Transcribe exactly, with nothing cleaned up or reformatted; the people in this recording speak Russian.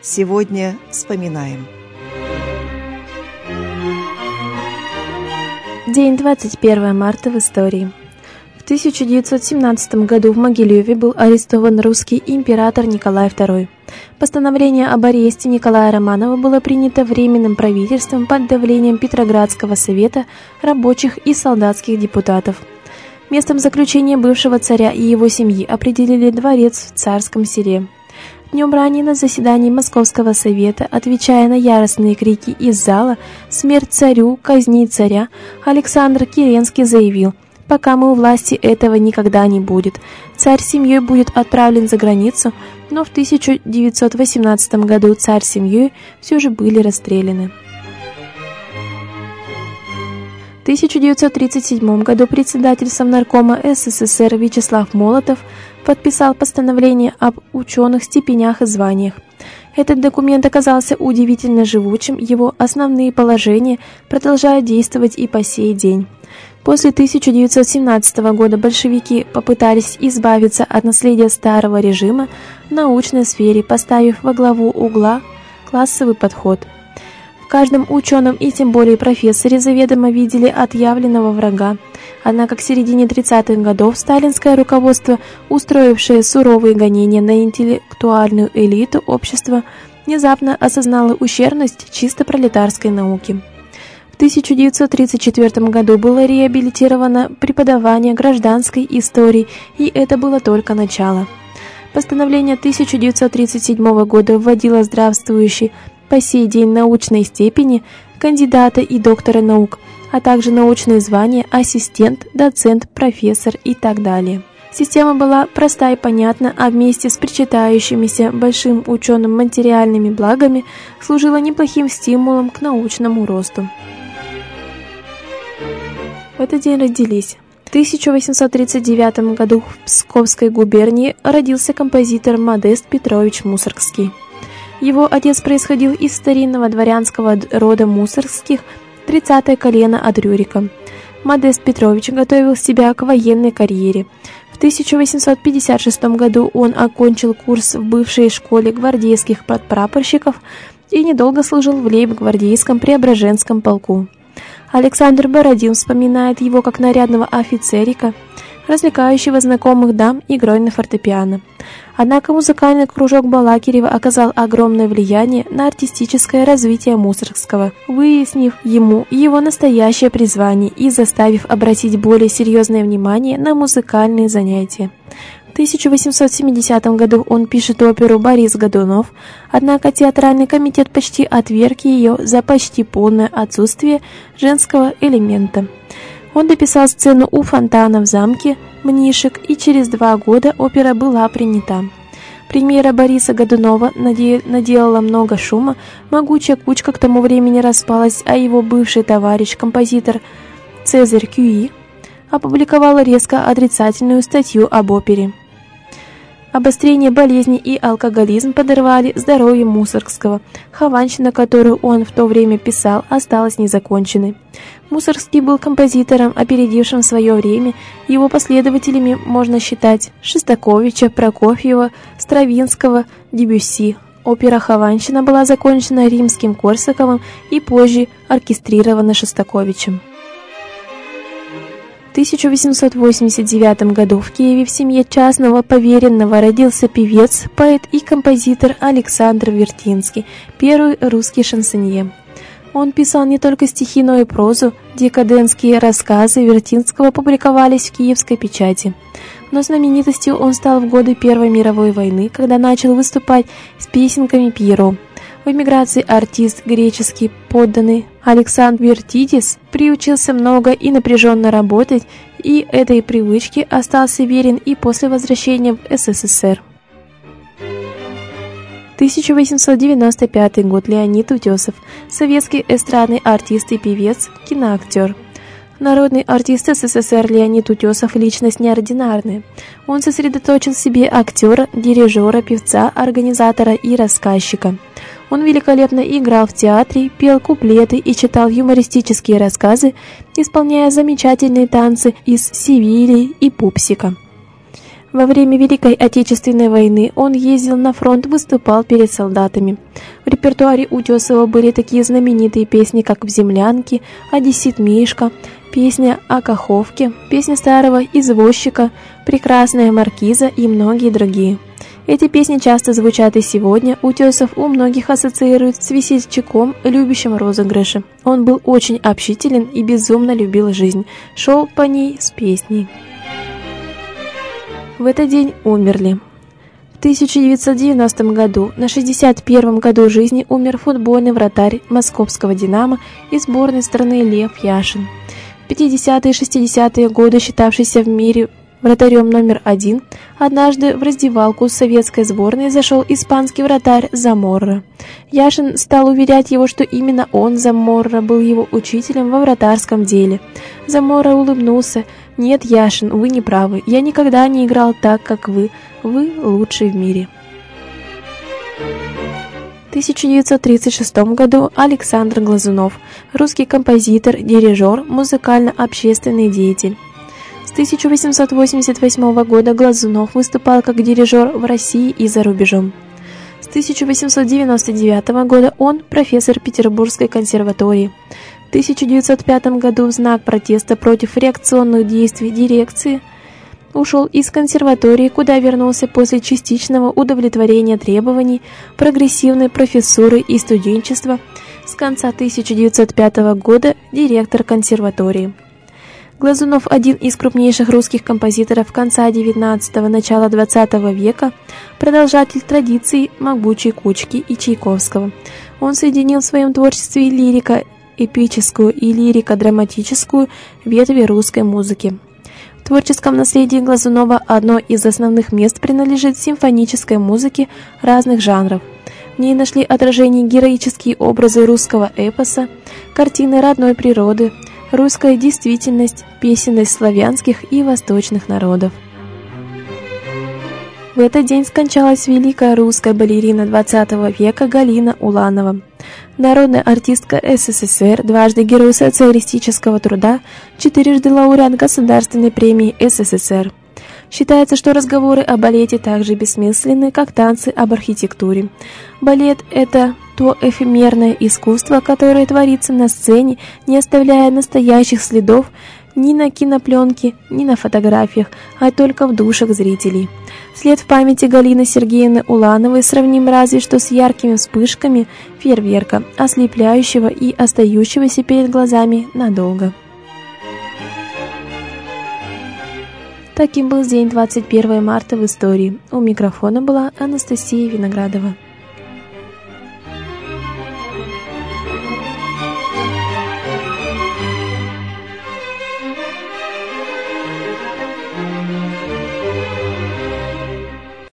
Сегодня вспоминаем. День двадцать первое марта в истории. В тысяча девятьсот семнадцатом году в Могилеве был арестован русский император Николай второй. Постановление об аресте Николая Романова было принято Временным правительством под давлением Петроградского совета рабочих и солдатских депутатов. Местом заключения бывшего царя и его семьи определили дворец в Царском селе. Днем ранее на заседании Московского совета, отвечая на яростные крики из зала «Смерть царю! Казнить царя!», Александр Керенский заявил: «Пока мы у власти, этого никогда не будет. Царь с семьей будет отправлен за границу», но в тысяча девятьсот восемнадцатом году царь с семьей все же были расстреляны. В тысяча девятьсот тридцать седьмом году председатель Совнаркома СССР Вячеслав Молотов подписал постановление об ученых степенях и званиях. Этот документ оказался удивительно живучим, его основные положения продолжают действовать и по сей день. После тысяча девятьсот семнадцатого года большевики попытались избавиться от наследия старого режима в научной сфере, поставив во главу угла классовый подход. В каждом ученом и тем более профессоре заведомо видели отъявленного врага. Однако к середине тридцатых годов сталинское руководство, устроившее суровые гонения на интеллектуальную элиту общества, внезапно осознало ущербность чисто пролетарской науки. В тысяча девятьсот тридцать четвёртом году было реабилитировано преподавание гражданской истории, и это было только начало. Постановление тысяча девятьсот тридцать седьмого года вводило здравствующий по сей день научной степени кандидата и доктора наук, а также научные звания ассистент, доцент, профессор и так далее. Система была проста и понятна, а вместе с причитающимися большим ученым материальными благами служила неплохим стимулом к научному росту. В этот день родились. В тысяча восемьсот тридцать девятом году в Псковской губернии родился композитор Модест Петрович Мусоргский. Его отец происходил из старинного дворянского рода Мусоргских, тридцатое колено от Рюрика. Модест Петрович готовил себя к военной карьере. В тысяча восемьсот пятьдесят шестом году он окончил курс в бывшей школе гвардейских подпрапорщиков и недолго служил в лейб-гвардейском Преображенском полку. Александр Бородин вспоминает его как нарядного офицерика, развлекающего знакомых дам игрой на фортепиано. Однако музыкальный кружок Балакирева оказал огромное влияние на артистическое развитие Мусоргского, выяснив ему его настоящее призвание и заставив обратить более серьезное внимание на музыкальные занятия. В тысяча восемьсот семидесятом году он пишет оперу «Борис Годунов», однако театральный комитет почти отверг ее за почти полное отсутствие женского элемента. Он дописал сцену у фонтана в замке Мнишек, и через два года опера была принята. Премьера Бориса Годунова наде... наделала много шума, могучая кучка к тому времени распалась, а его бывший товарищ, композитор Цезарь Кюи, опубликовал резко отрицательную статью об опере. Обострение болезни и алкоголизм подорвали здоровье Мусоргского. Хованщина, которую он в то время писал, осталась незаконченной. Мусоргский был композитором, опередившим свое время. Его последователями можно считать Шостаковича, Прокофьева, Стравинского, Дебюсси. Опера «Хованщина» была закончена Римским-Корсаковым и позже оркестрирована Шостаковичем. В тысяча восемьсот восемьдесят девятом году в Киеве в семье частного поверенного родился певец, поэт и композитор Александр Вертинский, первый русский шансонье. Он писал не только стихи, но и прозу. Декадентские рассказы Вертинского публиковались в киевской печати. Но знаменитостью он стал в годы Первой мировой войны, когда начал выступать с песенками Пьеро. В эмиграции артист, греческий подданный Александр Вертидис приучился много и напряженно работать, и этой привычке остался верен и после возвращения в СССР. тысяча восемьсот девяносто пятый год. Леонид Утесов, советский эстрадный артист и певец, киноактер. Народный артист СССР Леонид Утесов – личность неординарная. Он сосредоточил в себе актера, дирижера, певца, организатора и рассказчика. Он великолепно играл в театре, пел куплеты и читал юмористические рассказы, исполняя замечательные танцы из Севильи и Пупсика. Во время Великой Отечественной войны он ездил на фронт, выступал перед солдатами. В репертуаре Утесова были такие знаменитые песни, как «В землянке», «Одессит Мишка», песня о Каховке, песня старого извозчика, «Прекрасная маркиза» и многие другие. Эти песни часто звучат и сегодня. Утесов у многих ассоциируют с весельчаком, любящим розыгрыши. Он был очень общителен и безумно любил жизнь. Шел по ней с песней. В этот день умерли. В тысяча девятьсот девяностом году, на шестьдесят первом году жизни, умер футбольный вратарь московского «Динамо» и сборной страны Лев Яшин. В пятидесятые и шестидесятые годы считавшийся в мире вратарем номер один, однажды в раздевалку советской сборной зашел испанский вратарь Заморро. Яшин стал уверять его, что именно он, Заморро, был его учителем во вратарском деле. Заморро улыбнулся. «Нет, Яшин, вы не правы. Я никогда не играл так, как вы. Вы лучший в мире». В тысяча девятьсот тридцать шестом году Александр Глазунов, русский композитор, дирижер, музыкально-общественный деятель. С тысяча восемьсот восемьдесят восьмого года Глазунов выступал как дирижер в России и за рубежом. С тысяча восемьсот девяносто девятого года он профессор Петербургской консерватории. В тысяча девятьсот пятом году в знак протеста против реакционных действий дирекции ушел из консерватории, куда вернулся после частичного удовлетворения требований прогрессивной профессуры и студенчества. С конца тысяча девятьсот пятого года директор консерватории. Глазунов – один из крупнейших русских композиторов конца девятнадцатого – начала двадцатого века, продолжатель традиций Могучей Кучки и Чайковского. Он соединил в своем творчестве лирико-эпическую и лирико-драматическую ветви русской музыки. В творческом наследии Глазунова одно из основных мест принадлежит симфонической музыке разных жанров. В ней нашли отражение героические образы русского эпоса, картины родной природы, русская действительность, песенность славянских и восточных народов. В этот день скончалась великая русская балерина двадцатого века Галина Уланова, народная артистка СССР, дважды Герой социалистического труда, четырежды лауреат Государственной премии СССР. Считается, что разговоры о балете так же бессмысленны, как танцы об архитектуре. Балет – это то эфемерное искусство, которое творится на сцене, не оставляя настоящих следов ни на кинопленке, ни на фотографиях, а только в душах зрителей. След в памяти Галины Сергеевны Улановой сравним разве что с яркими вспышками фейерверка, ослепляющего и остающегося перед глазами надолго. Таким был день двадцать первого марта в истории. У микрофона была Анастасия Виноградова.